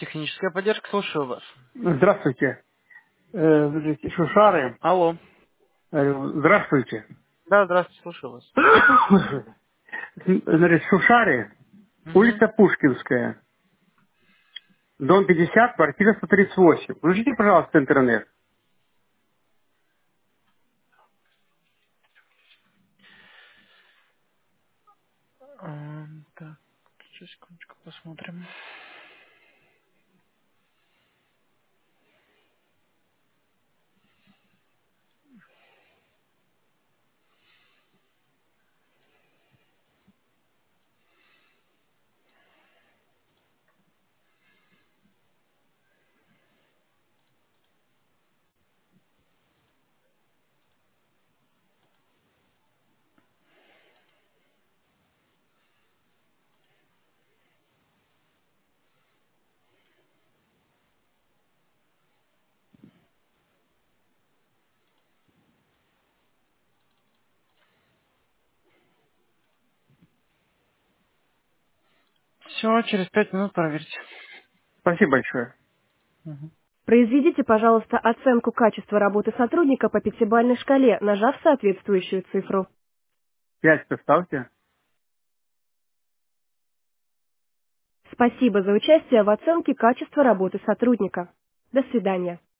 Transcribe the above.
Техническая поддержка, слушаю вас. Здравствуйте. Здравствуйте, Шушары. Алло. Здравствуйте. Да, здравствуйте, слушаю вас. Значит, Шушары, Угу. улица Пушкинская, дом 50, квартира 138. Включите, пожалуйста, интернет. Так, сейчас, секундочку, посмотрим. Все, через 5 минут проверьте. Спасибо большое. Мгм. Произведите, пожалуйста, оценку качества работы сотрудника по пятибалльной шкале, нажав соответствующую цифру. 5 поставьте. Спасибо за участие в оценке качества работы сотрудника. До свидания.